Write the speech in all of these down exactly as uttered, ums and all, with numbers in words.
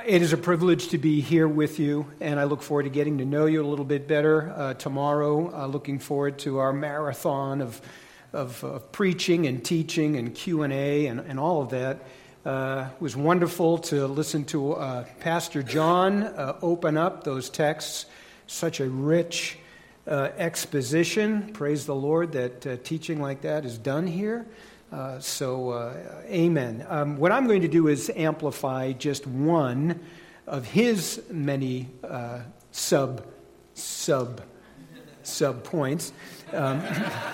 It is a privilege to be here with you, and I look forward to getting to know you a little bit better uh, tomorrow. Uh, looking forward to our marathon of, of of preaching and teaching and Q and A and, and all of that. Uh, it was wonderful to listen to uh, Pastor John uh, open up those texts. Such a rich uh, exposition. Praise the Lord that uh, teaching like that is done here. Uh, so, uh, amen. Um, what I'm going to do is amplify just one of his many uh, sub, sub, sub points. Um,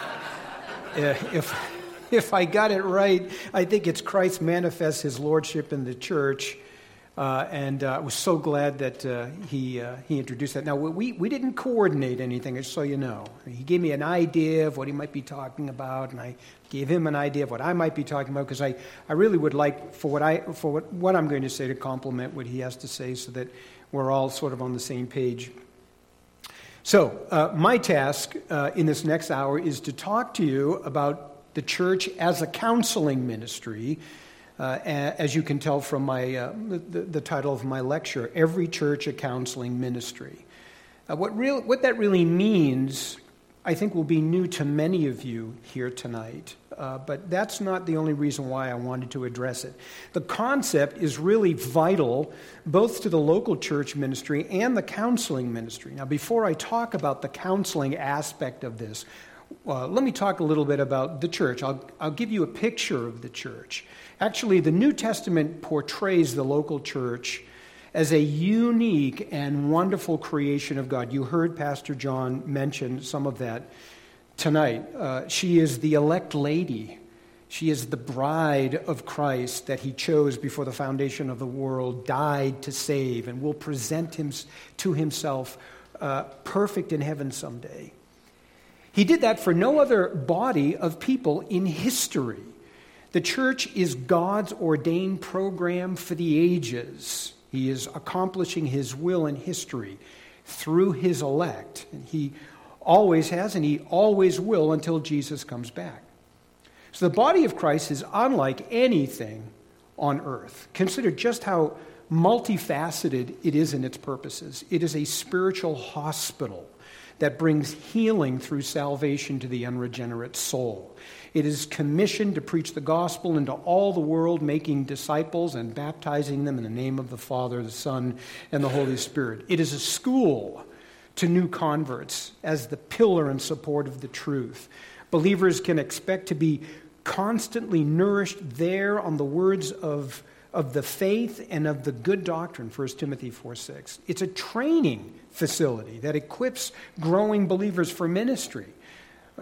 if if I got it right, I think it's Christ manifests his lordship in the church. Uh, and uh, I was so glad that uh, he uh, he introduced that. Now, we, we didn't coordinate anything, just so you know. He gave me an idea of what he might be talking about, and I gave him an idea of what I might be talking about, because I, I really would like for what I for what, what I'm going to say to complement what he has to say, so that we're all sort of on the same page. So, uh, my task uh, in this next hour is to talk to you about the church as a counseling ministry. Uh, as you can tell from my uh, the, the title of my lecture, Every Church a Counseling Ministry. Uh, what real what that really means, I think, will be new to many of you here tonight. Uh, but that's not the only reason why I wanted to address it. The concept is really vital both to the local church ministry and the counseling ministry. Now, before I talk about the counseling aspect of this, uh, let me talk a little bit about the church. I'll I'll give you a picture of the church. Actually, the New Testament portrays the local church as a unique and wonderful creation of God. You heard Pastor John mention some of that tonight. Uh, she is the elect lady. She is the bride of Christ that he chose before the foundation of the world, died to save, and will present him to himself uh, perfect in heaven someday. He did that for no other body of people in history. The church is God's ordained program for the ages. He is accomplishing his will in history through his elect. And he always has, and he always will until Jesus comes back. So the body of Christ is unlike anything on earth. Consider just how multifaceted it is in its purposes. It is a spiritual hospital that brings healing through salvation to the unregenerate soul. It is commissioned to preach the gospel into all the world, making disciples and baptizing them in the name of the Father, the Son, and the Holy Spirit. It is a school to new converts as the pillar and support of the truth. Believers can expect to be constantly nourished there on the words of, of the faith and of the good doctrine, First Timothy four six. It's a training facility that equips growing believers for ministry, uh,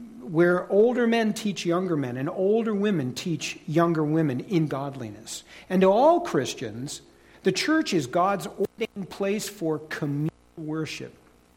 where older men teach younger men and older women teach younger women in godliness. And to all Christians, the church is God's ordained place for communal worship.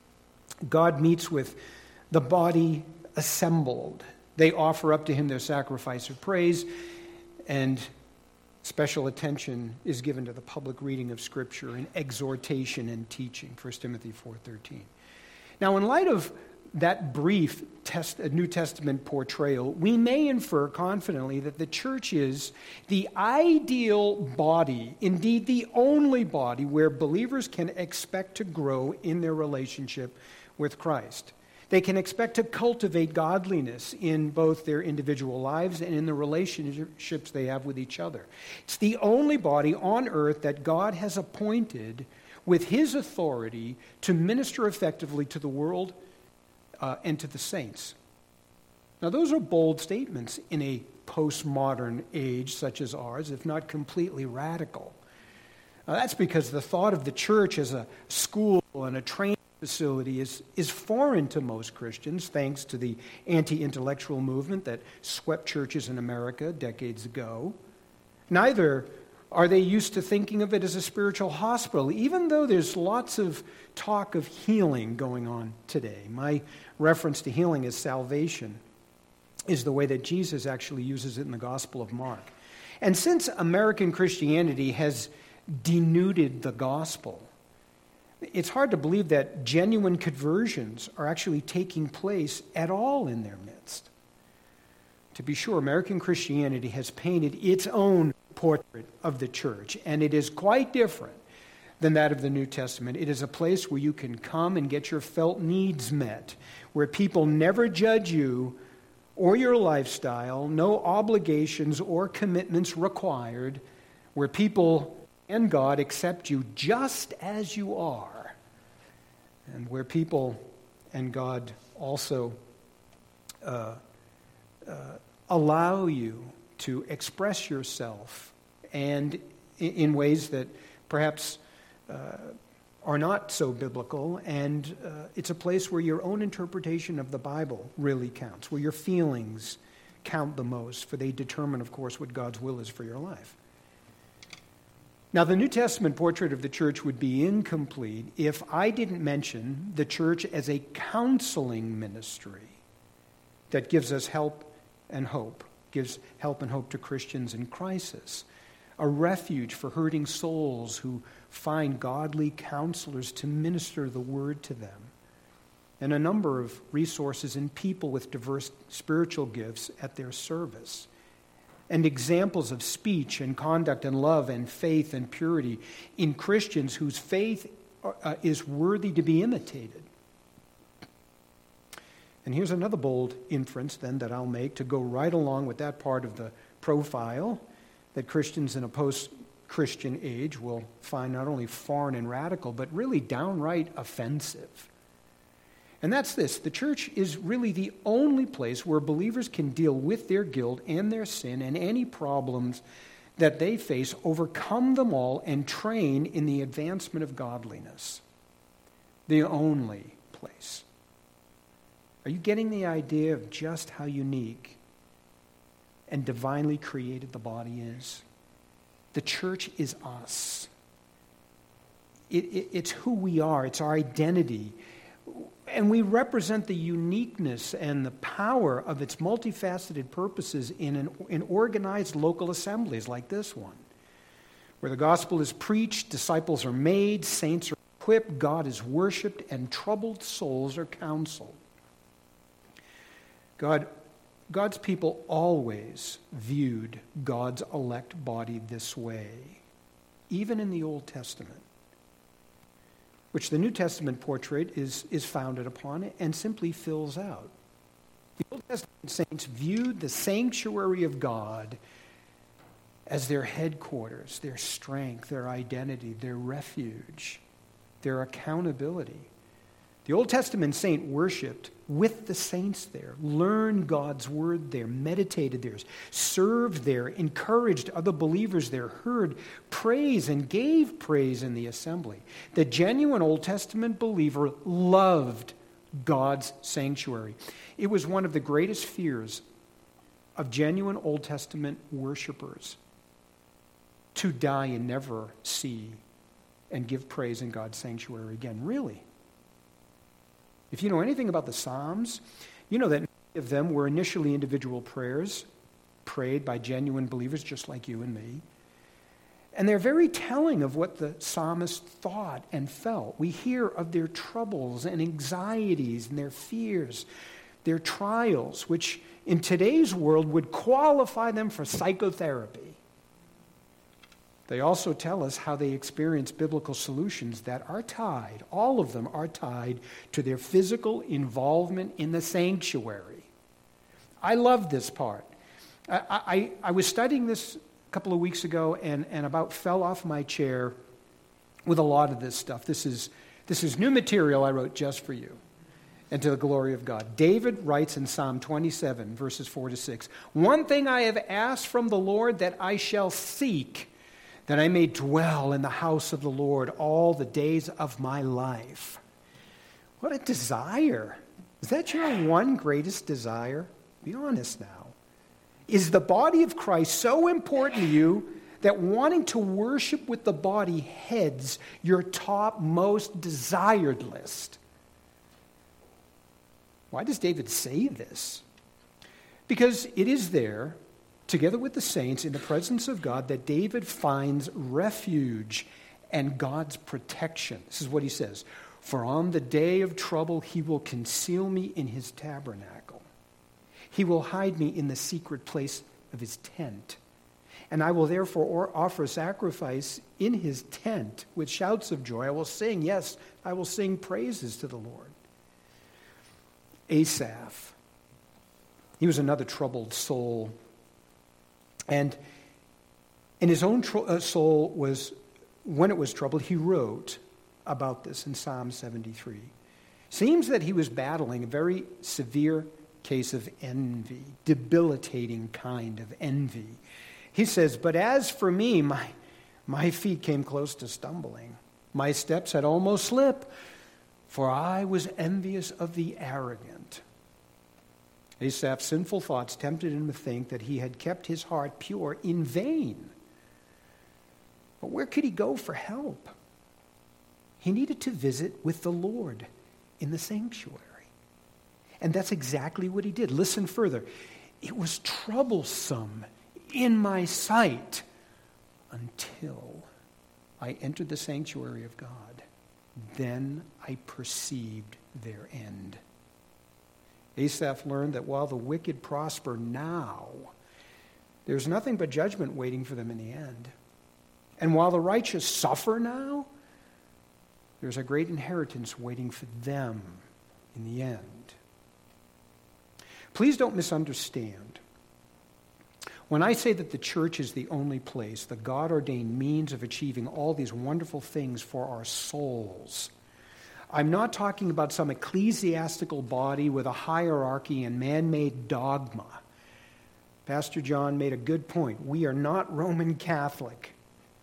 God meets with the body assembled. They offer up to him their sacrifice of praise, and special attention is given to the public reading of Scripture and exhortation and teaching, First Timothy four thirteen. Now, in light of that brief test, New Testament portrayal, we may infer confidently that the church is the ideal body, indeed the only body, where believers can expect to grow in their relationship with Christ. They can expect to cultivate godliness in both their individual lives and in the relationships they have with each other. It's the only body on earth that God has appointed with his authority to minister effectively to the world uh, and to the saints. Now, those are bold statements in a postmodern age such as ours, if not completely radical. Uh, that's because the thought of the church as a school and a training facility is, is foreign to most Christians, thanks to the anti-intellectual movement that swept churches in America decades ago. Neither are they used to thinking of it as a spiritual hospital, even though there's lots of talk of healing going on today. My reference to healing as salvation is the way that Jesus actually uses it in the Gospel of Mark. And since American Christianity has denuded the gospel, it's hard to believe that genuine conversions are actually taking place at all in their midst. To be sure, American Christianity has painted its own portrait of the church, and it is quite different than that of the New Testament. It is a place where you can come and get your felt needs met, where people never judge you or your lifestyle, no obligations or commitments required, where people and God accept you just as you are, and where people and God also uh, uh, allow you to express yourself, and in ways that perhaps uh, are not so biblical, and uh, it's a place where your own interpretation of the Bible really counts, where your feelings count the most, for they determine, of course, what God's will is for your life. Now, the New Testament portrait of the church would be incomplete if I didn't mention the church as a counseling ministry that gives us help and hope, gives help and hope to Christians in crisis, a refuge for hurting souls who find godly counselors to minister the word to them, and a number of resources and people with diverse spiritual gifts at their service, and examples of speech and conduct and love and faith and purity in Christians whose faith uh, is worthy to be imitated. And here's another bold inference then that I'll make to go right along with that part of the profile that Christians in a post-Christian age will find not only foreign and radical, but really downright offensive. And that's this: the church is really the only place where believers can deal with their guilt and their sin and any problems that they face, overcome them all, and train in the advancement of godliness. The only place. Are you getting the idea of just how unique and divinely created the body is? The church is us. It, it, it's who we are. It's our identity. And we represent the uniqueness and the power of its multifaceted purposes in, an, in organized local assemblies like this one, where the gospel is preached, disciples are made, saints are equipped, God is worshipped, and troubled souls are counseled. God, God's people always viewed God's elect body this way, even in the Old Testament, which the New Testament portrait is, is founded upon and simply fills out. The Old Testament saints viewed the sanctuary of God as their headquarters, their strength, their identity, their refuge, their accountability. The Old Testament saint worshipped with the saints there, learned God's word there, meditated there, served there, encouraged other believers there, heard praise and gave praise in the assembly. The genuine Old Testament believer loved God's sanctuary. It was one of the greatest fears of genuine Old Testament worshipers to die and never see and give praise in God's sanctuary again. Really? If you know anything about the Psalms, you know that many of them were initially individual prayers prayed by genuine believers just like you and me. And they're very telling of what the psalmist thought and felt. We hear of their troubles and anxieties and their fears, their trials, which in today's world would qualify them for psychotherapy. They also tell us how they experience biblical solutions that are tied, all of them are tied to their physical involvement in the sanctuary. I love this part. I, I, I was studying this a couple of weeks ago and, and about fell off my chair with a lot of this stuff. This is, this is new material I wrote just for you and to the glory of God. David writes in Psalm twenty-seven, verses four to six, "One thing I have asked from the Lord that I shall seek, that I may dwell in the house of the Lord all the days of my life." What a desire. Is that your one greatest desire? Be honest now. Is the body of Christ so important to you that wanting to worship with the body heads your top most desired list? Why does David say this? Because it is there, together with the saints in the presence of God, that David finds refuge and God's protection. This is what he says: "For on the day of trouble he will conceal me in his tabernacle. He will hide me in the secret place of his tent. And I will therefore offer sacrifice in his tent with shouts of joy. I will sing, yes, I will sing praises to the Lord. Asaph, he was another troubled soul. And in his own tr- soul was, when it was troubled, he wrote about this in Psalm seventy-three. Seems that he was battling a very severe case of envy, debilitating kind of envy. He says, but as for me, my, my feet came close to stumbling. My steps had almost slipped, for I was envious of the arrogant. Asaph's sinful thoughts tempted him to think that he had kept his heart pure in vain. But where could he go for help? He needed to visit with the Lord in the sanctuary. And that's exactly what he did. Listen further. It was troublesome in my sight until I entered the sanctuary of God. Then I perceived their end. Asaph learned that while the wicked prosper now, there's nothing but judgment waiting for them in the end. And while the righteous suffer now, there's a great inheritance waiting for them in the end. Please don't misunderstand. When I say that the church is the only place, the God-ordained means of achieving all these wonderful things for our souls, I'm not talking about some ecclesiastical body with a hierarchy and man-made dogma. Pastor John made a good point. We are not Roman Catholic.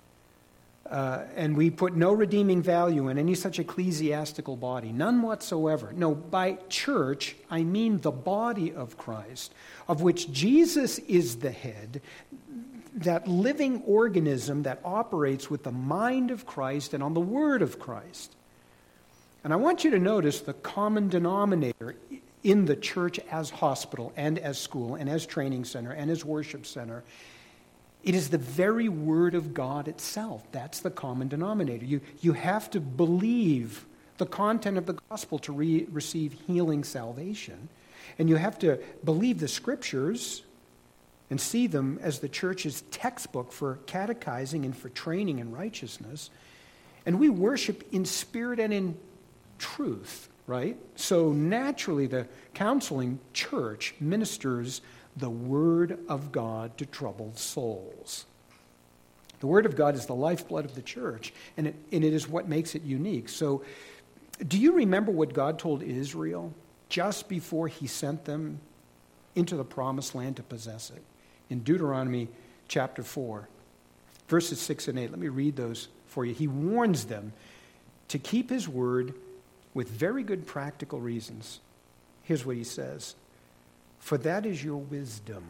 Uh, and we put no redeeming value in any such ecclesiastical body, none whatsoever. No, by church, I mean the body of Christ, of which Jesus is the head, that living organism that operates with the mind of Christ and on the word of Christ. And I want you to notice the common denominator in the church as hospital and as school and as training center and as worship center. It is the very word of God itself. That's the common denominator. You, you have to believe the content of the gospel to re- receive healing salvation. And you have to believe the scriptures and see them as the church's textbook for catechizing and for training in righteousness. And we worship in spirit and in truth, right? So naturally the counseling church ministers the Word of God to troubled souls. The Word of God is the lifeblood of the church, and it, and it is what makes it unique. So, do you remember what God told Israel just before he sent them into the promised land to possess it? In Deuteronomy chapter four, verses six and eight. Let me read those for you. He warns them to keep his word with very good practical reasons. Here's what he says. For that is your wisdom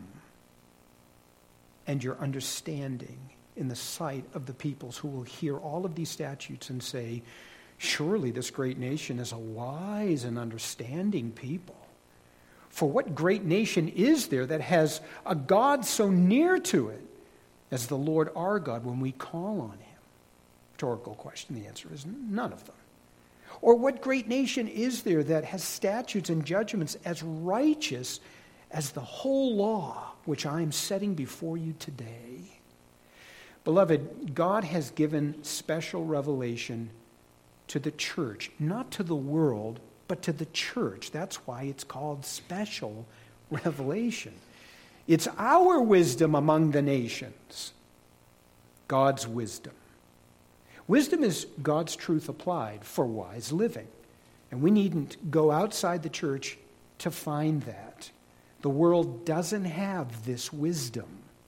and your understanding in the sight of the peoples who will hear all of these statutes and say, surely this great nation is a wise and understanding people. For what great nation is there that has a God so near to it as the Lord our God when we call on him? Rhetorical question. The answer is none of them. Or what great nation is there that has statutes and judgments as righteous as the whole law which I am setting before you today? Beloved, God has given special revelation to the church, not to the world, but to the church. That's why it's called special revelation. It's our wisdom among the nations, God's wisdom. Wisdom is God's truth applied for wise living. And we needn't go outside the church to find that. The world doesn't have this wisdom.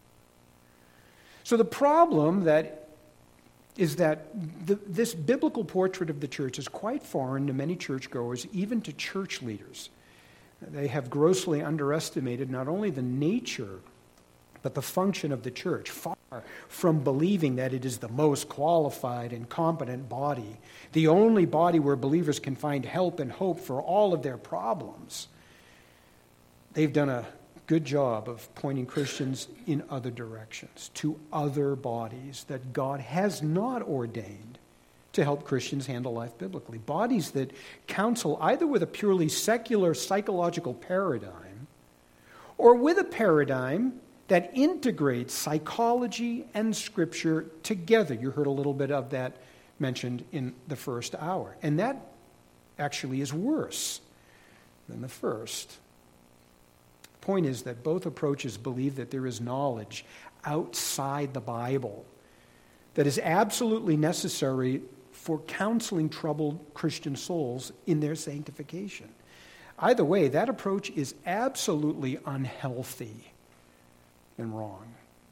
So the problem that is that the, this biblical portrait of the church is quite foreign to many churchgoers, even to church leaders. They have grossly underestimated not only the nature, but the function of the church, far from believing that it is the most qualified and competent body, the only body where believers can find help and hope for all of their problems. They've done a good job of pointing Christians in other directions, to other bodies that God has not ordained to help Christians handle life biblically. Bodies that counsel either with a purely secular psychological paradigm or with a paradigm that integrates psychology and Scripture together. You heard a little bit of that mentioned in the first hour. And that actually is worse than the first. Point is that both approaches believe that there is knowledge outside the Bible that is absolutely necessary for counseling troubled Christian souls in their sanctification. Either way, that approach is absolutely unhealthy and wrong.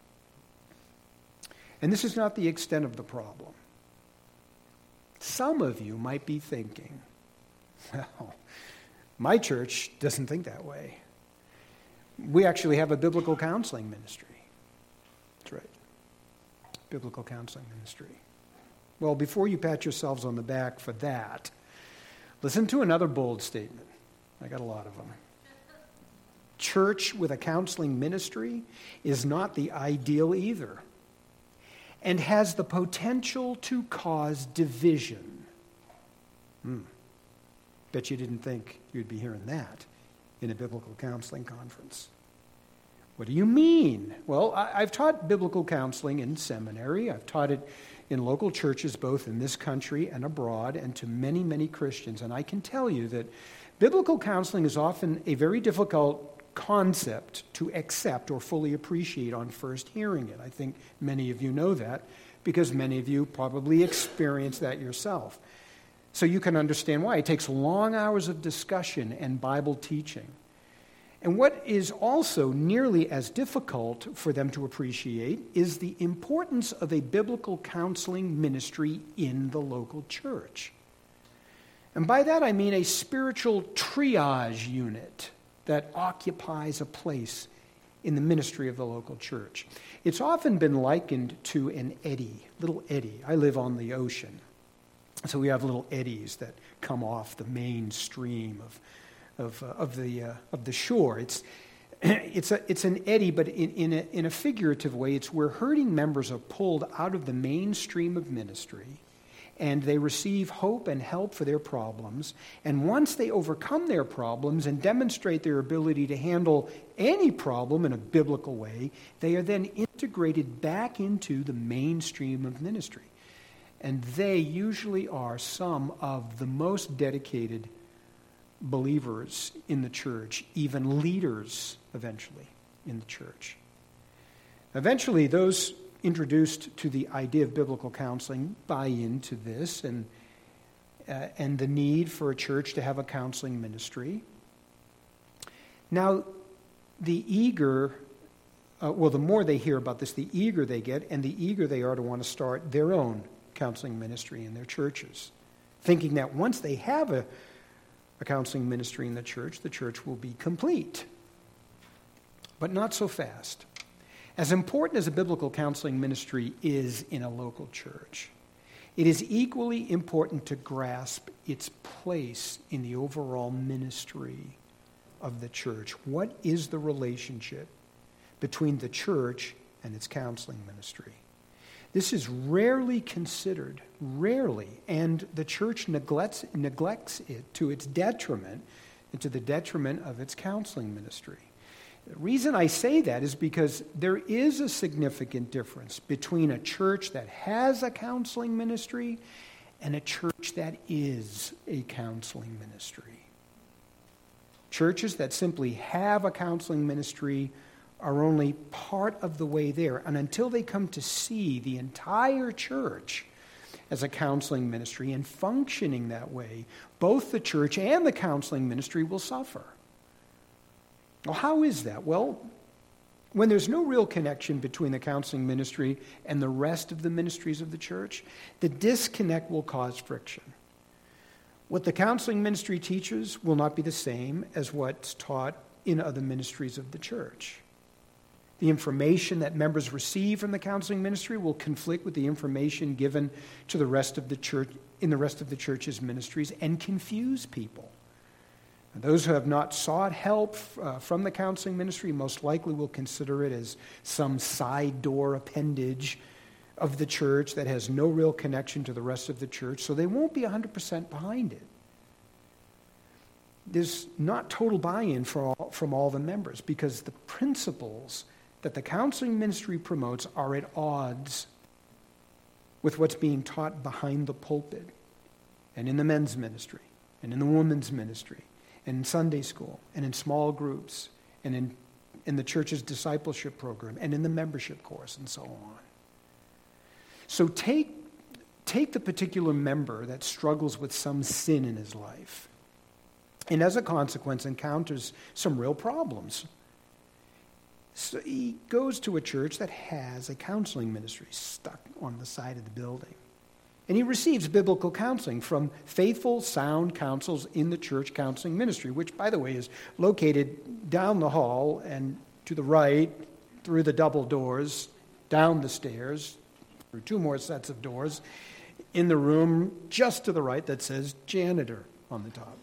And this is not the extent of the problem. Some of you might be thinking, well, my church doesn't think that way. We actually have a biblical counseling ministry. That's right. Biblical counseling ministry. Well, before you pat yourselves on the back for that, listen to another bold statement. I got a lot of them. Church with a counseling ministry is not the ideal either, and has the potential to cause division. Hmm. Bet you didn't think you'd be hearing that in a biblical counseling conference. What do you mean? Well, I, I've taught biblical counseling in seminary. I've taught it in local churches, both in this country and abroad, and to many, many Christians. And I can tell you that biblical counseling is often a very difficult concept to accept or fully appreciate on first hearing it. I think many of you know that because many of you probably experienced that yourself. So you can understand why. It takes long hours of discussion and Bible teaching. And what is also nearly as difficult for them to appreciate is the importance of a biblical counseling ministry in the local church. And by that I mean a spiritual triage unit that occupies a place in the ministry of the local church. It's often been likened to an eddy, little eddy. I live on the ocean, so we have little eddies that come off the main stream of of, uh, of the uh, of the shore. It's it's a it's an eddy, but in in a, in a figurative way, it's where hurting members are pulled out of the mainstream of ministry, and they receive hope and help for their problems. And once they overcome their problems and demonstrate their ability to handle any problem in a biblical way, they are then integrated back into the mainstream of ministry. And they usually are some of the most dedicated believers in the church, even leaders eventually in the church. Eventually, those introduced to the idea of biblical counseling buy into this and uh, and the need for a church to have a counseling ministry. Now, the eager, uh, well, the more they hear about this, the eager they get, and the eager they are to want to start their own counseling ministry in their churches, thinking that once they have a, a counseling ministry in the church, the church will be complete. But not so fast. As important as a biblical counseling ministry is in a local church, it is equally important to grasp its place in the overall ministry of the church. What is the relationship between the church and its counseling ministry? This is rarely considered, rarely, and the church neglects, neglects it to its detriment and to the detriment of its counseling ministry. The reason I say that is because there is a significant difference between a church that has a counseling ministry and a church that is a counseling ministry. Churches that simply have a counseling ministry are only part of the way there. And until they come to see the entire church as a counseling ministry and functioning that way, both the church and the counseling ministry will suffer. Well, how is that? Well, when there's no real connection between the counseling ministry and the rest of the ministries of the church, the disconnect will cause friction. What the counseling ministry teaches will not be the same as what's taught in other ministries of the church. The information that members receive from the counseling ministry will conflict with the information given to the rest of the church in the rest of the church's ministries and confuse people. And those who have not sought help uh, from the counseling ministry most likely will consider it as some side door appendage of the church that has no real connection to the rest of the church, so they won't be one hundred percent behind it. There's not total buy-in for all, from all the members because the principles that the counseling ministry promotes are at odds with what's being taught behind the pulpit and in the men's ministry and in the women's ministry and in Sunday school and in small groups and in, in the church's discipleship program and in the membership course and so on. So take, take the particular member that struggles with some sin in his life and as a consequence encounters some real problems. So he goes to a church that has a counseling ministry stuck on the side of the building. And he receives biblical counseling from faithful, sound counsels in the church counseling ministry, which, by the way, is located down the hall and to the right, through the double doors, down the stairs, through two more sets of doors, in the room just to the right that says janitor on the top.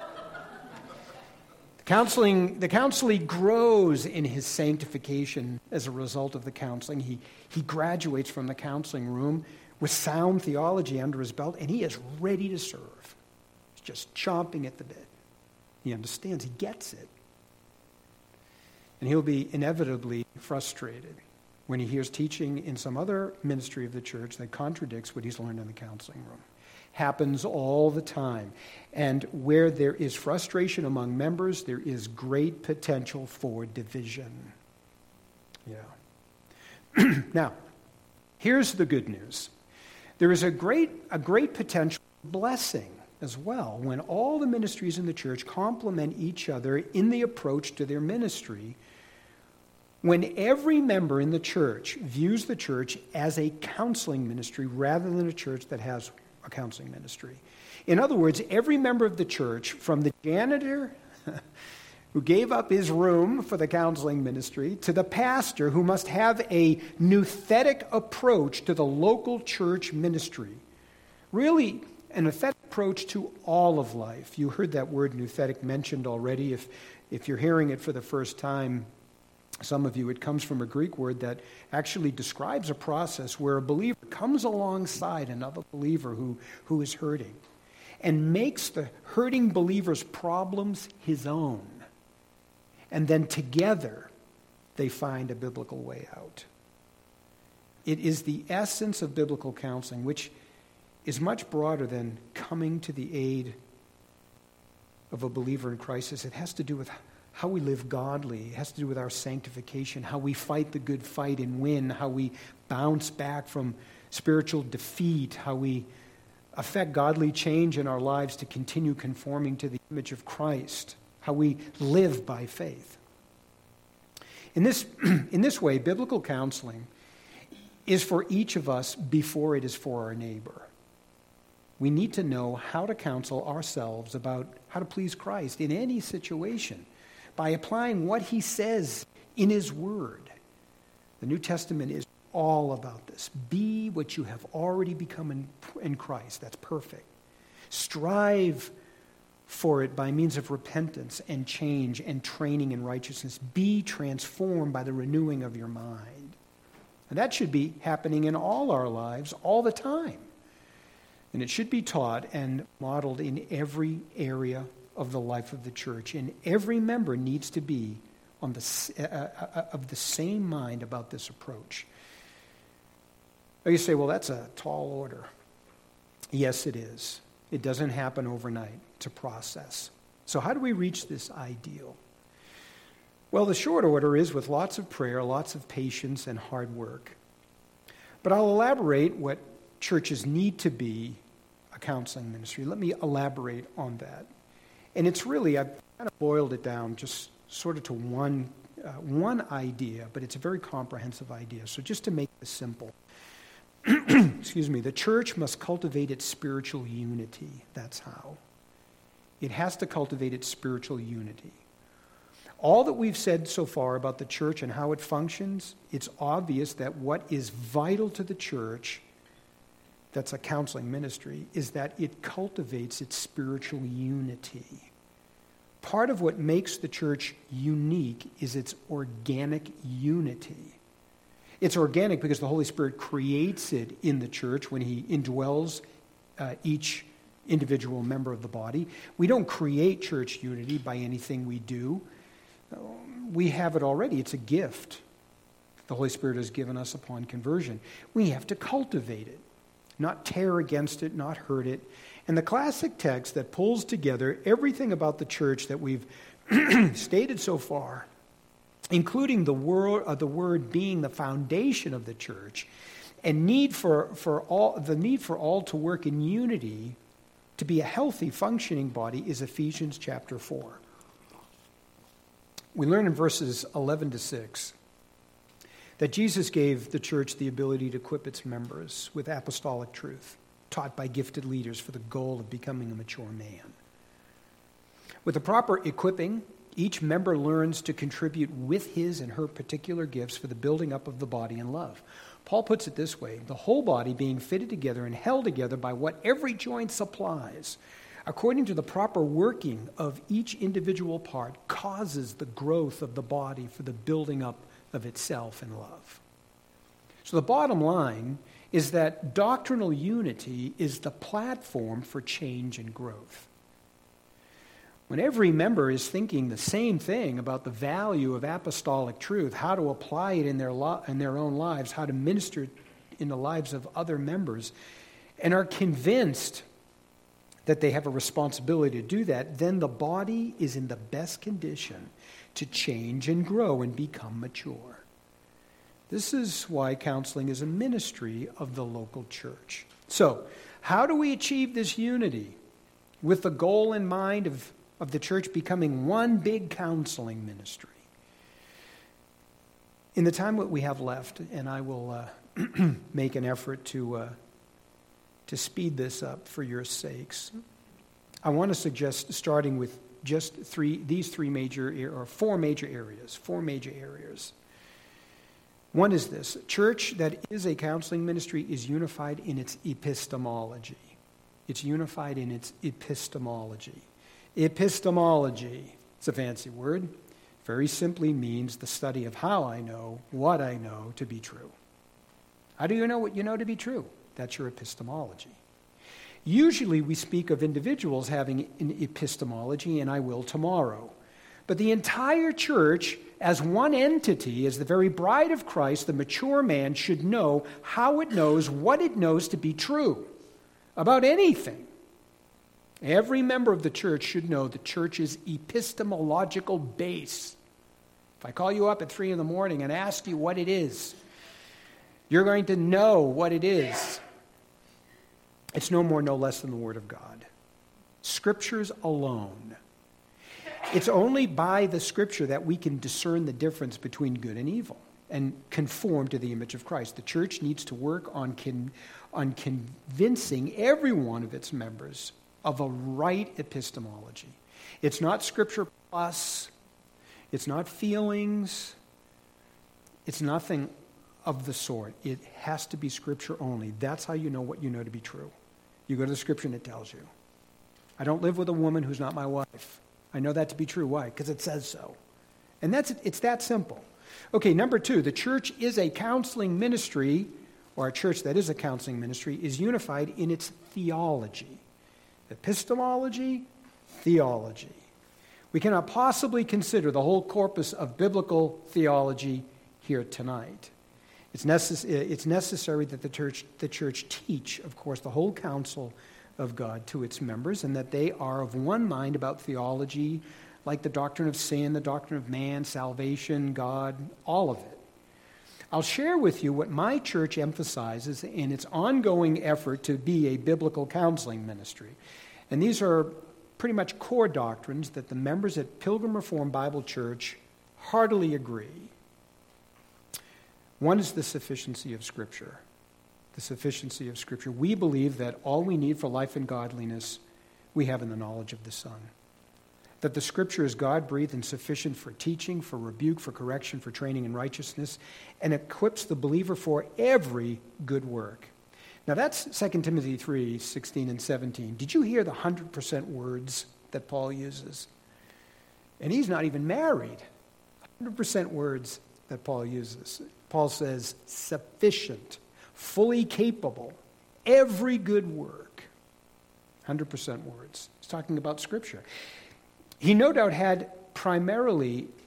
Counseling, the counselee grows in his sanctification as a result of the counseling. He, he graduates from the counseling room with sound theology under his belt, and he is ready to serve. He's just chomping at the bit. He understands, he gets it. And he'll be inevitably frustrated when he hears teaching in some other ministry of the church that contradicts what he's learned in the counseling room. Happens all the time. And where there is frustration among members, there is great potential for division. Yeah. Now, here's the good news. There is a great, a great potential blessing as well when all the ministries in the church complement each other in the approach to their ministry. When every member in the church views the church as a counseling ministry rather than a church that has a counseling ministry. In other words, every member of the church, from the janitor who gave up his room for the counseling ministry to the pastor who must have a nouthetic approach to the local church ministry. Really, an nouthetic approach to all of life. You heard that word nouthetic mentioned already. If, if you're hearing it for the first time, some of you, it comes from a Greek word that actually describes a process where a believer comes alongside another believer who, who is hurting and makes the hurting believer's problems his own. And then together, they find a biblical way out. It is the essence of biblical counseling, which is much broader than coming to the aid of a believer in crisis. It has to do with how we live godly. It has to do with our sanctification, how we fight the good fight and win, how we bounce back from spiritual defeat, how we affect godly change in our lives to continue conforming to the image of Christ, how we live by faith. In this, in this way, biblical counseling is for each of us before it is for our neighbor. We need to know how to counsel ourselves about how to please Christ in any situation, by applying what he says in his word. The New Testament is all about this. Be what you have already become in, in Christ. That's perfect. Strive for it by means of repentance and change and training in righteousness. Be transformed by the renewing of your mind. And that should be happening in all our lives all the time. And it should be taught and modeled in every area of the life of the church. And every member needs to be on the, uh, uh, of the same mind about this approach. Now you say, well, that's a tall order. Yes, it is. It doesn't happen overnight. It's a process. So how do we reach this ideal? Well, the short order is with lots of prayer, lots of patience, and hard work. But I'll elaborate what churches need to be a counseling ministry. Let me elaborate on that. And it's really, I've kind of boiled it down just sort of to one, uh, one idea, but it's a very comprehensive idea. So just to make this simple, excuse me, the church must cultivate its spiritual unity. That's how. It has to cultivate its spiritual unity. All that we've said so far about the church and how it functions, it's obvious that what is vital to the church, that's a counseling ministry, is that it cultivates its spiritual unity. Part of what makes the church unique is its organic unity. It's organic because the Holy Spirit creates it in the church when he indwells uh, each individual member of the body. We don't create church unity by anything we do. We have it already. It's a gift. the Holy Spirit has given us upon conversion. We have to cultivate it, not tear against it, not hurt it. And the classic text that pulls together everything about the church that we've stated so far, including the word, uh, the word being the foundation of the church, and need for, for all the need for all to work in unity to be a healthy, functioning body, is Ephesians chapter four. We learn in verses eleven to six that Jesus gave the church the ability to equip its members with apostolic truth, taught by gifted leaders for the goal of becoming a mature man. With the proper equipping, each member learns to contribute with his and her particular gifts for the building up of the body in love. Paul puts it this way: the whole body being fitted together and held together by what every joint supplies, according to the proper working of each individual part, causes the growth of the body for the building up of itself in love. So the bottom line is that doctrinal unity is the platform for change and growth. When every member is thinking the same thing about the value of apostolic truth, how to apply it in their lo- in their own lives, how to minister it in the lives of other members, and are convinced that they have a responsibility to do that, then the body is in the best condition to change and grow and become mature. This is why counseling is a ministry of the local church. So, how do we achieve this unity with the goal in mind of of the church becoming one big counseling ministry? In the time that we have left, and I will uh, make an effort to uh, to speed this up for your sakes, I want to suggest starting with just three, these three major, or four major areas, four major areas. One is this: church that is a counseling ministry is unified in its epistemology. It's unified in its epistemology. Epistemology, it's a fancy word, very simply means the study of how I know what I know to be true. How do you know what you know to be true? That's your epistemology. Usually we speak of individuals having an epistemology, and I will tomorrow. But the entire church, as one entity, as the very bride of Christ, the mature man, should know how it knows what it knows to be true about anything. Every member of the church should know the church's epistemological base. If I call you up at three in the morning and ask you what it is, you're going to know what it is. It's no more, no less than the Word of God. Scriptures alone. It's only by the Scripture that we can discern the difference between good and evil and conform to the image of Christ. The church needs to work on, con- on convincing every one of its members of a right epistemology. It's not Scripture plus. It's not feelings. It's nothing of the sort. It has to be Scripture only. That's how you know what you know to be true. You go to the Scripture and it tells you. I don't live with a woman who's not my wife. I know that to be true. Why? Because it says so. And that's it's that simple. Okay, number two, the church is a counseling ministry, or a church that is a counseling ministry, is unified in its theology. Epistemology, theology. We cannot possibly consider the whole corpus of biblical theology here tonight. It's, necess- it's necessary that the church, the church teach, of course, the whole counsel of God to its members, and that they are of one mind about theology, like the doctrine of sin, the doctrine of man, salvation, God, all of it. I'll share with you what my church emphasizes in its ongoing effort to be a biblical counseling ministry. And these are pretty much core doctrines that the members at Pilgrim Reformed Bible Church heartily agree. One is the sufficiency of Scripture. The sufficiency of Scripture. We believe that all we need for life and godliness we have in the knowledge of the Son. That the Scripture is God-breathed and sufficient for teaching, for rebuke, for correction, for training in righteousness, and equips the believer for every good work. Now that's Second Timothy three, sixteen and seventeen. Did you hear the one hundred percent words that Paul uses? And he's not even married. one hundred percent words that Paul uses. Paul says, sufficient, fully capable, every good work. one hundred percent words. He's talking about Scripture. He no doubt had primarily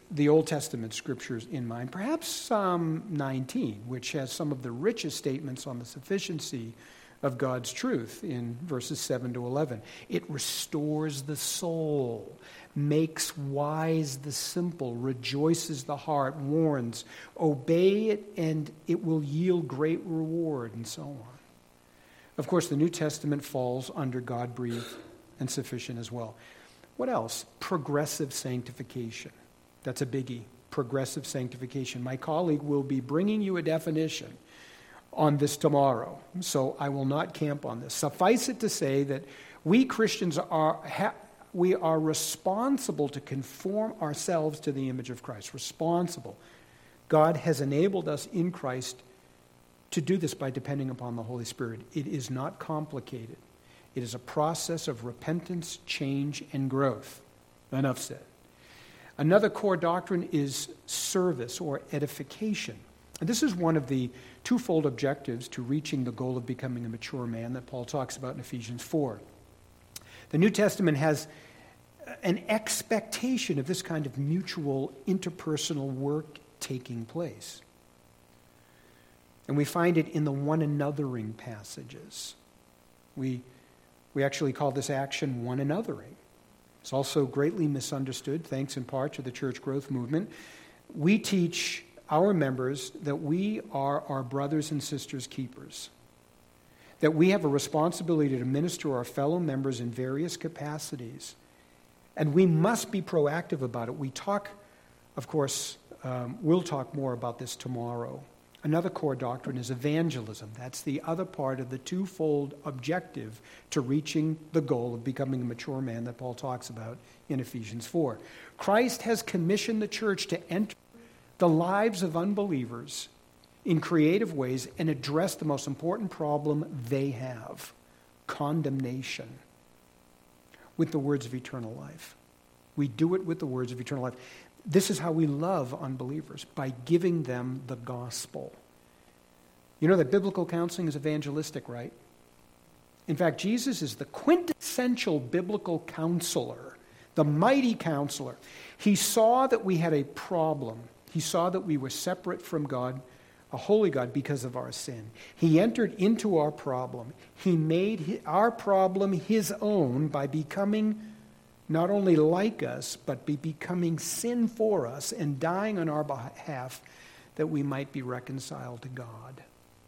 the Old Testament scriptures in mind, perhaps Psalm nineteen, which has some of the richest statements on the sufficiency of God's truth in verses seven to eleven. It restores the soul, makes wise the simple, rejoices the heart, warns, obey it and it will yield great reward, and so on. Of course, the New Testament falls under God-breathed and sufficient as well. What else? Progressive sanctification. That's a biggie. Progressive sanctification. My colleague will be bringing you a definition on this tomorrow, so I will not camp on this. Suffice it to say that we Christians are ha- we are responsible to conform ourselves to the image of Christ. Responsible. God has enabled us in Christ to do this by depending upon the Holy Spirit. It is not complicated. It is a process of repentance, change, and growth. Enough said. Another core doctrine is service or edification. And this is one of the twofold objectives to reaching the goal of becoming a mature man that Paul talks about in Ephesians four. The New Testament has an expectation of this kind of mutual interpersonal work taking place. And we find it in the one anothering passages. We, we actually call this action one anothering. It's also greatly misunderstood, thanks in part to the church growth movement. We teach our members that we are our brothers and sisters' keepers, that we have a responsibility to minister our fellow members in various capacities, and we must be proactive about it. We talk, of course, um, we'll talk more about this tomorrow. Another core doctrine is evangelism. That's the other part of the twofold objective to reaching the goal of becoming a mature man that Paul talks about in Ephesians four. Christ has commissioned the church to enter the lives of unbelievers in creative ways and address the most important problem they have, condemnation, with the words of eternal life. We do it with the words of eternal life. This is how we love unbelievers, by giving them the gospel. You know that biblical counseling is evangelistic, right? In fact, Jesus is the quintessential biblical counselor, the mighty counselor. He saw that we had a problem. He saw that we were separate from God, a holy God, because of our sin. He entered into our problem. He made our problem his own by becoming not only like us, but be becoming sin for us and dying on our behalf that we might be reconciled to God.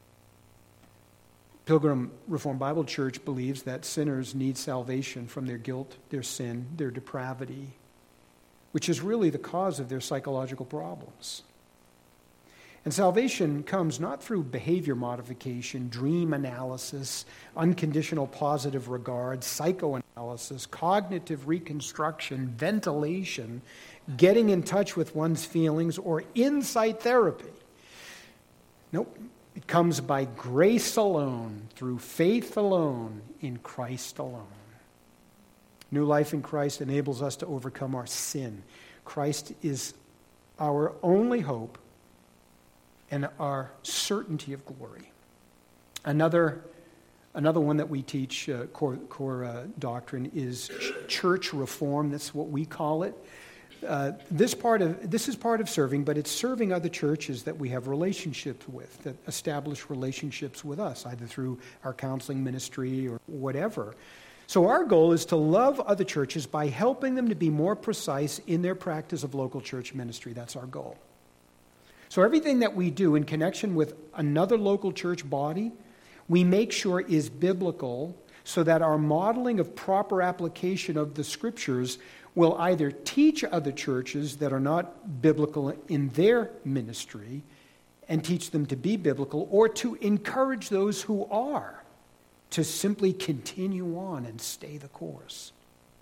Pilgrim Reformed Bible Church believes that sinners need salvation from their guilt, their sin, their depravity, which is really the cause of their psychological problems. And salvation comes not through behavior modification, dream analysis, unconditional positive regard, psychoanalysis, cognitive reconstruction, ventilation, getting in touch with one's feelings, or insight therapy. Nope. It comes by grace alone, through faith alone, in Christ alone. New life in Christ enables us to overcome our sin. Christ is our only hope and our certainty of glory. Another, another one that we teach, uh, core, core uh, doctrine, is ch- church reform. That's what we call it. Uh, this part of this is part of serving, but it's serving other churches that we have relationships with, that establish relationships with us, either through our counseling ministry or whatever. So our goal is to love other churches by helping them to be more precise in their practice of local church ministry. That's our goal. So everything that we do in connection with another local church body, we make sure is biblical, so that our modeling of proper application of the scriptures will either teach other churches that are not biblical in their ministry and teach them to be biblical, or to encourage those who are to simply continue on and stay the course.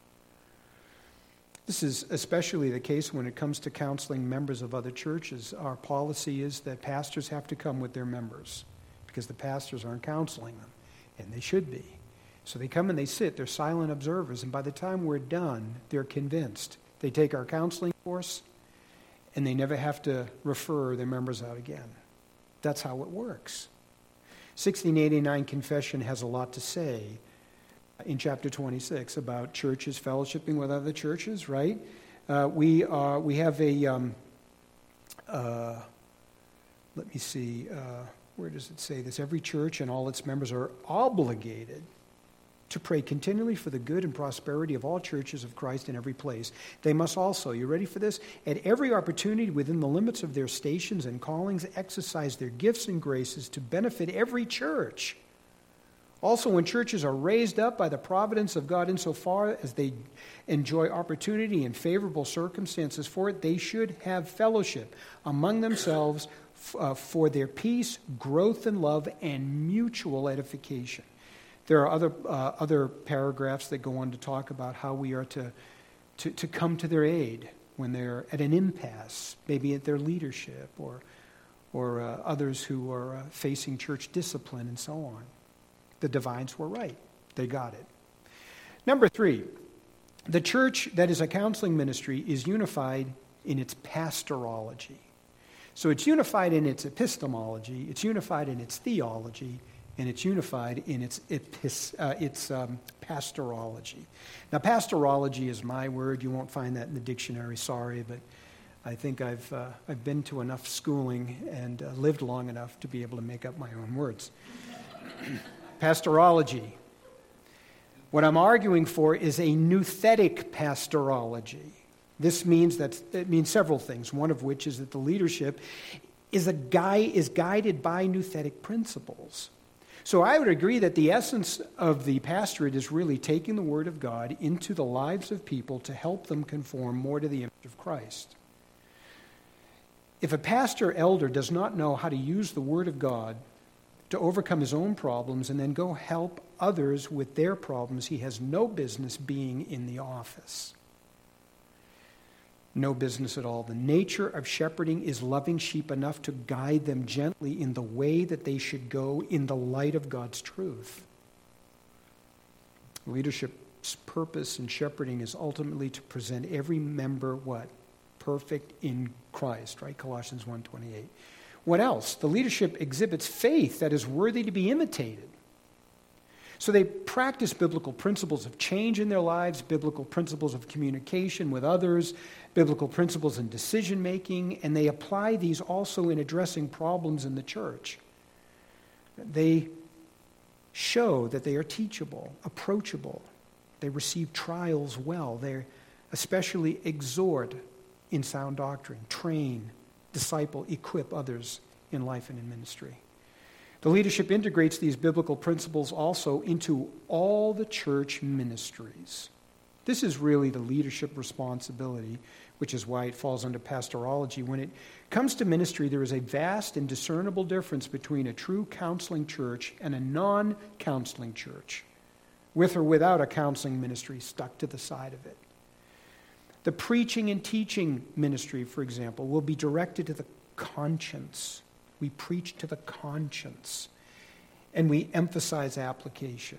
This is especially the case when it comes to counseling members of other churches. Our policy is that pastors have to come with their members because the pastors aren't counseling them, and they should be. So they come and they sit, they're silent observers, and by the time we're done, they're convinced. They take our counseling course, and they never have to refer their members out again. That's how it works. sixteen eighty-nine Confession has a lot to say in chapter twenty-six about churches fellowshipping with other churches, right? Uh, we uh, we have a, um, uh, let me see, uh, where does it say this? Every church and all its members are obligated to pray continually for the good and prosperity of all churches of Christ in every place. They must also, you ready for this? At every opportunity within the limits of their stations and callings, exercise their gifts and graces to benefit every church. Also, when churches are raised up by the providence of God insofar as they enjoy opportunity and favorable circumstances for it, they should have fellowship among themselves uh, for their peace, growth in love, and mutual edification. There are other uh, other paragraphs that go on to talk about how we are to, to, to come to their aid when they're at an impasse, maybe at their leadership or, or uh, others who are uh, facing church discipline and so on. The divines were right. They got it. Number three, the church that is a counseling ministry is unified in its pastorology. So it's unified in its epistemology, it's unified in its theology, and it's unified in its epis, uh, its um, pastorology. Now, pastorology is my word. You won't find that in the dictionary, sorry, but I think I've uh, I've been to enough schooling and uh, lived long enough to be able to make up my own words. Pastorology. What I'm arguing for is a nouthetic pastorology. This means that it means several things. One of which is that the leadership is a guy is guided by nouthetic principles. So I would agree that the essence of the pastorate is really taking the Word of God into the lives of people to help them conform more to the image of Christ. If a pastor elder does not know how to use the Word of God to overcome his own problems and then go help others with their problems, he has no business being in the office. No business at all. The nature of shepherding is loving sheep enough to guide them gently in the way that they should go in the light of God's truth. Leadership's purpose in shepherding is ultimately to present every member what? Perfect in Christ, right? Colossians one twenty-eight. What else? The leadership exhibits faith that is worthy to be imitated. So they practice biblical principles of change in their lives, biblical principles of communication with others, biblical principles in decision-making, and they apply these also in addressing problems in the church. They show that they are teachable, approachable. They receive trials well. They especially exhort in sound doctrine, train, disciple, equip others in life and in ministry. The leadership integrates these biblical principles also into all the church ministries. This is really the leadership responsibility, which is why it falls under pastorology. When it comes to ministry, there is a vast and discernible difference between a true counseling church and a non-counseling church, with or without a counseling ministry stuck to the side of it. The preaching and teaching ministry, for example, will be directed to the conscience. We preach to the conscience, and we emphasize application.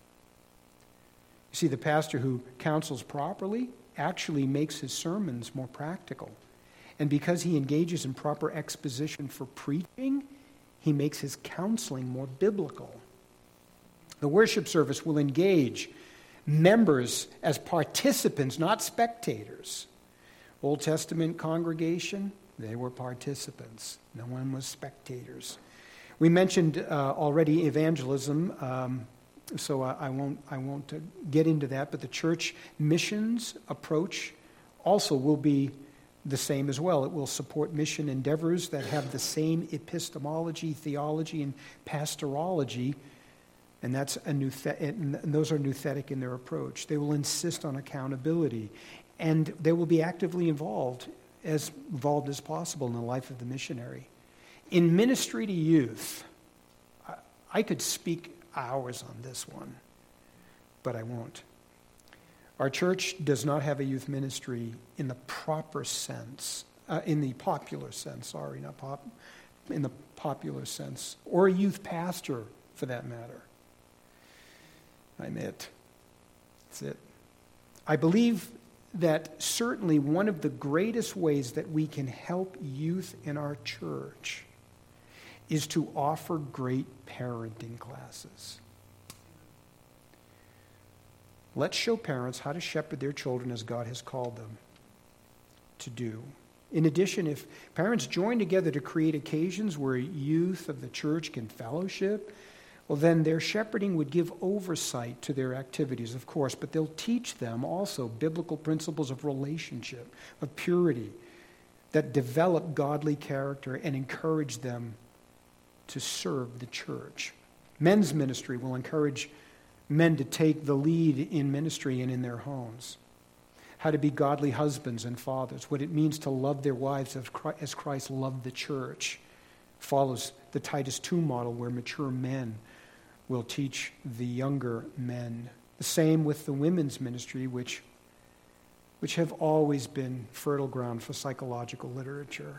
You see, the pastor who counsels properly actually makes his sermons more practical. And because he engages in proper exposition for preaching, he makes his counseling more biblical. The worship service will engage members as participants, not spectators. Old Testament congregation, they were participants. No one was spectators. We mentioned uh, already evangelism, um, so I, I won't I won't uh, get into that. But the church missions approach also will be the same as well. It will support mission endeavors that have the same epistemology, theology, and pastorology, and that's a new th- and those are nouthetic in their approach. They will insist on accountability, and they will be actively involved. As involved as possible in the life of the missionary. In ministry to youth, I, I could speak hours on this one, but I won't. Our church does not have a youth ministry in the proper sense, uh, in the popular sense, sorry, not pop, in the popular sense, or a youth pastor for that matter. I'm it. That's it. I believe that certainly one of the greatest ways that we can help youth in our church is to offer great parenting classes. Let's show parents how to shepherd their children as God has called them. to do. In addition, if parents join together to create occasions where youth of the church can fellowship, well, then their shepherding would give oversight to their activities, of course, but they'll teach them also biblical principles of relationship, of purity, that develop godly character and encourage them to serve the church. Men's ministry will encourage men to take the lead in ministry and in their homes. How to be godly husbands and fathers, what it means to love their wives as Christ loved the church, follows the Titus two model where mature men will teach the younger men. The same with the women's ministry, which, which have always been fertile ground for psychological literature.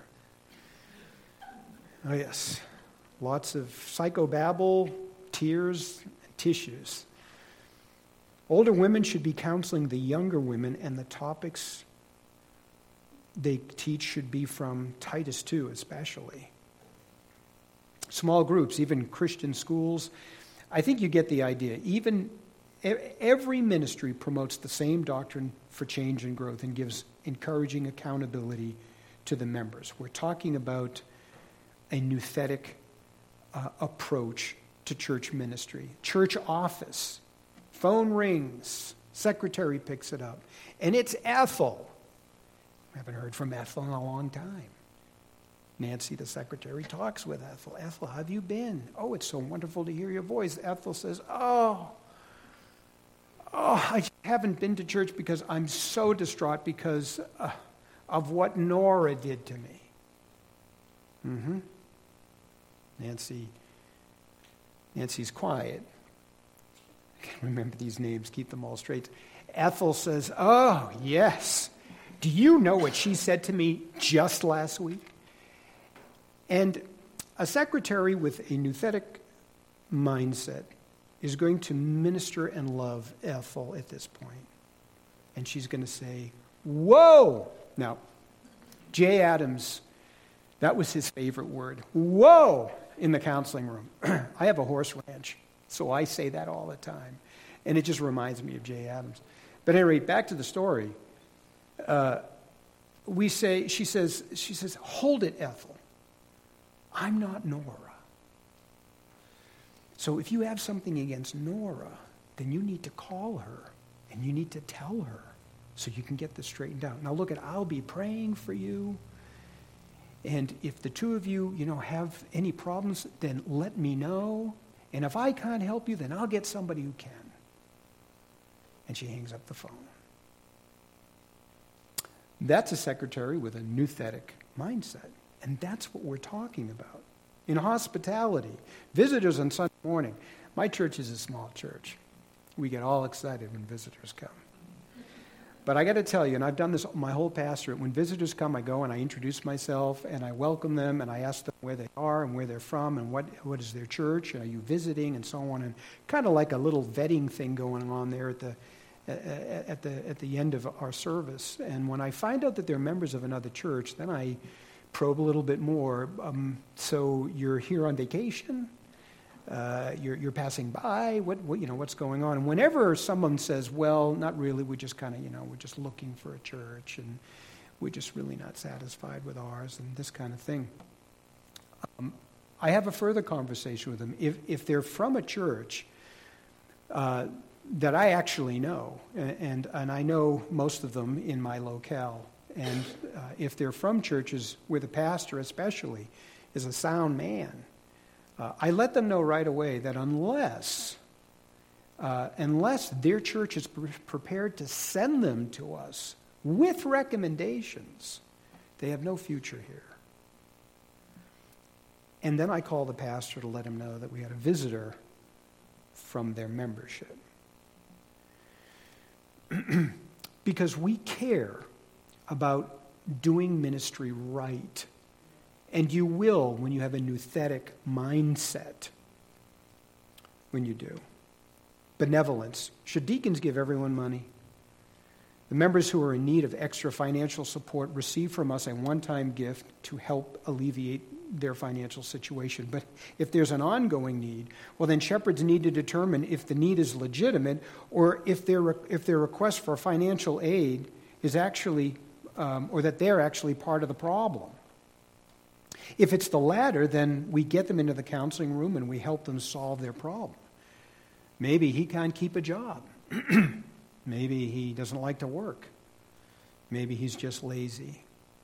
Oh yes, lots of psychobabble, tears, and tissues. Older women should be counseling the younger women, and the topics they teach should be from Titus two especially. Small groups, even Christian schools. I think you get the idea. Even every ministry promotes the same doctrine for change and growth and gives encouraging accountability to the members. We're talking about a nouthetic uh, approach to church ministry. Church office. Phone rings, secretary picks it up, and it's Ethel. I haven't heard from Ethel in a long time. Nancy, the secretary, talks with Ethel. Ethel, how have you been? Oh, it's so wonderful to hear your voice. Ethel says, oh, oh, I haven't been to church because I'm so distraught because uh, of what Nora did to me. Mm-hmm. Nancy, Nancy's quiet. I can't remember these names, keep them all straight. Ethel says, oh, yes. Do you know what she said to me just last week? And a secretary with a nouthetic mindset is going to minister and love Ethel at this point. And she's going to say, whoa! Now, Jay Adams, that was his favorite word. Whoa! In the counseling room. I have a horse ranch. So I say that all the time. And it just reminds me of Jay Adams. But anyway, back to the story. Uh, we say, she says, she says, hold it, Ethel. I'm not Nora. So if you have something against Nora, then you need to call her and you need to tell her so you can get this straightened out. Now look at, I'll be praying for you. And if the two of you, you know, have any problems, then let me know. And if I can't help you, then I'll get somebody who can. And she hangs up the phone. That's a secretary with a nouthetic mindset. And that's what we're talking about. In hospitality, visitors on Sunday morning. My church is a small church. We get all excited when visitors come. But I got to tell you, and I've done this my whole pastorate, when visitors come, I go and I introduce myself and I welcome them and I ask them where they are and where they're from and what, what is their church, and are you visiting, and so on, and kind of like a little vetting thing going on there at the at the at the end of our service. And when I find out that they're members of another church, then I probe a little bit more. Um, so you're here on vacation? Uh, you're, you're passing by, what, what, you know, what's going on? And whenever someone says, well, not really, we just kind of, you know, we're just looking for a church, and we're just really not satisfied with ours, and this kind of thing. Um, I have a further conversation with them. If, if they're from a church uh, that I actually know, and, and, and I know most of them in my locale, and uh, if they're from churches where the pastor especially is a sound man, Uh, I let them know right away that unless, uh, unless their church is pre- prepared to send them to us with recommendations, they have no future here. And then I call the pastor to let him know that we had a visitor from their membership. Because we care about doing ministry right. And you will when you have a nouthetic mindset. When you do. Benevolence. Should deacons give everyone money? The members who are in need of extra financial support receive from us a one-time gift to help alleviate their financial situation. But if there's an ongoing need, well, then shepherds need to determine if the need is legitimate or if their if their request for financial aid is actually um, or that they're actually part of the problem. If it's the latter, then we get them into the counseling room and we help them solve their problem. Maybe he can't keep a job. Maybe he doesn't like to work. Maybe he's just lazy.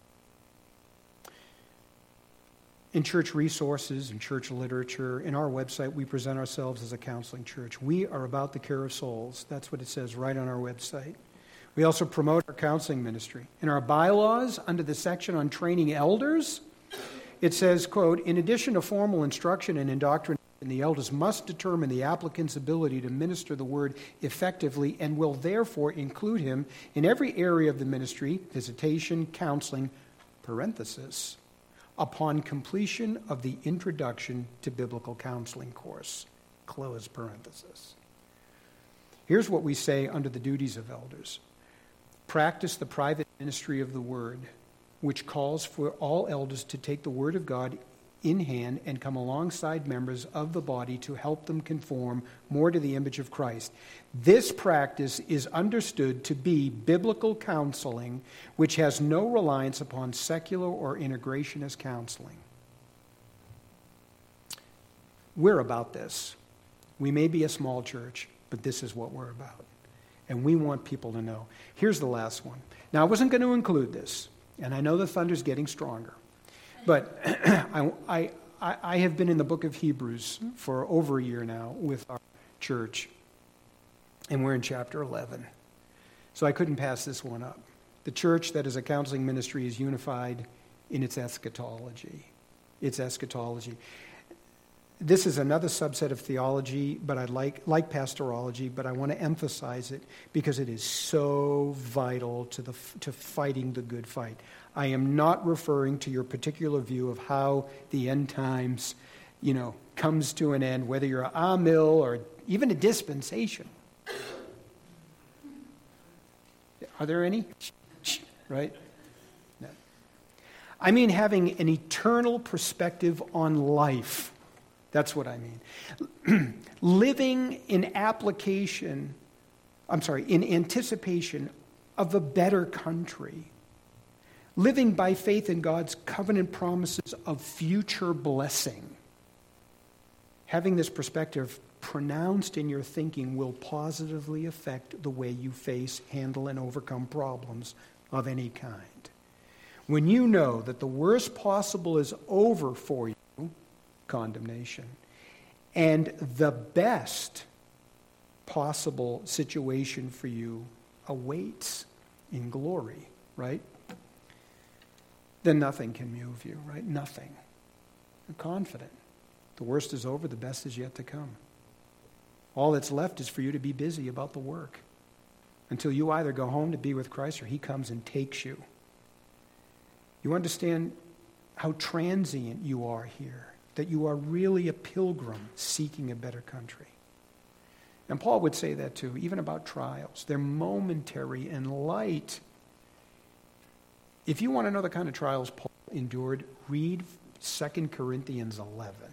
In church resources, in church literature, in our website, we present ourselves as a counseling church. We are about the care of souls. That's what it says right on our website. We also promote our counseling ministry. In our bylaws, under the section on training elders, it says, quote, in addition to formal instruction and indoctrination, the elders must determine the applicant's ability to minister the word effectively and will therefore include him in every area of the ministry, visitation, counseling, parenthesis, upon completion of the Introduction to Biblical Counseling course, close parenthesis. Here's what we say under the duties of elders. Practice the private ministry of the word, which calls for all elders to take the word of God in hand and come alongside members of the body to help them conform more to the image of Christ. This practice is understood to be biblical counseling, which has no reliance upon secular or integrationist counseling. We're about this. We may be a small church, but this is what we're about. And we want people to know. Here's the last one. Now, I wasn't going to include this, and I know the thunder's getting stronger. But I, I, I have been in the book of Hebrews for over a year now with our church, and we're in chapter eleven. So I couldn't pass this one up. The church that is a counseling ministry is unified in its eschatology. Its eschatology. This is another subset of theology, but I like like pastorology, but I want to emphasize it because it is so vital to the to fighting the good fight. I am not referring to your particular view of how the end times, you know, comes to an end, whether you're a mill or even a dispensation. Are there any? Right? No. I mean having an eternal perspective on life. That's what I mean. Living in application, I'm sorry, in anticipation of a better country. Living by faith in God's covenant promises of future blessing. Having this perspective pronounced in your thinking will positively affect the way you face, handle, and overcome problems of any kind. When you know that the worst possible is over for you, condemnation, and the best possible situation for you awaits in glory, right? Then nothing can move you, right? Nothing. You're confident. The worst is over, the best is yet to come. All that's left is for you to be busy about the work until you either go home to be with Christ or he comes and takes you. You understand how transient you are here, that you are really a pilgrim seeking a better country. And Paul would say that too, even about trials. They're momentary and light. If you want to know the kind of trials Paul endured, read Second Corinthians eleven.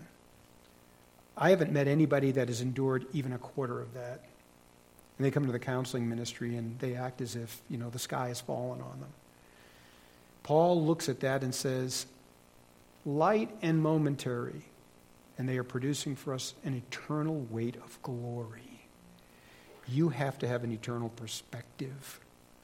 I haven't met anybody that has endured even a quarter of that. And they come to the counseling ministry and they act as if, you know, the sky has fallen on them. Paul looks at that and says, light and momentary, and they are producing for us an eternal weight of glory. You have to have an eternal perspective.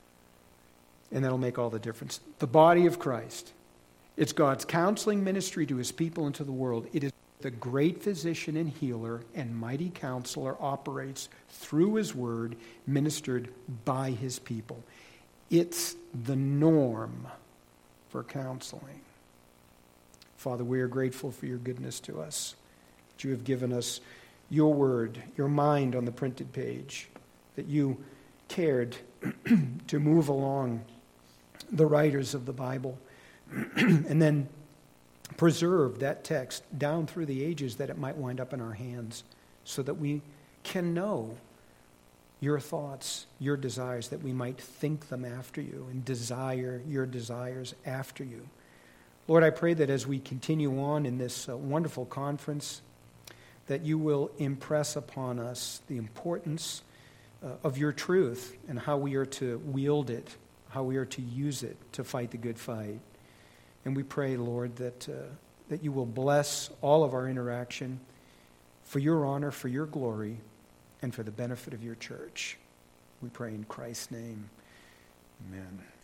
And that'll make all the difference. The body of Christ. It's God's counseling ministry to his people and to the world. It is the great physician and healer and mighty counselor operates through his word, ministered by his people. It's the norm for counseling. Father, we are grateful for your goodness to us, that you have given us your word, your mind on the printed page, that you cared to move along the writers of the Bible and then preserve that text down through the ages that it might wind up in our hands so that we can know your thoughts, your desires, that we might think them after you and desire your desires after you. Lord, I pray that as we continue on in this uh, wonderful conference, that you will impress upon us the importance uh, of your truth and how we are to wield it, how we are to use it to fight the good fight. And we pray, Lord, that, uh, that you will bless all of our interaction for your honor, for your glory, and for the benefit of your church. We pray in Christ's name. Amen.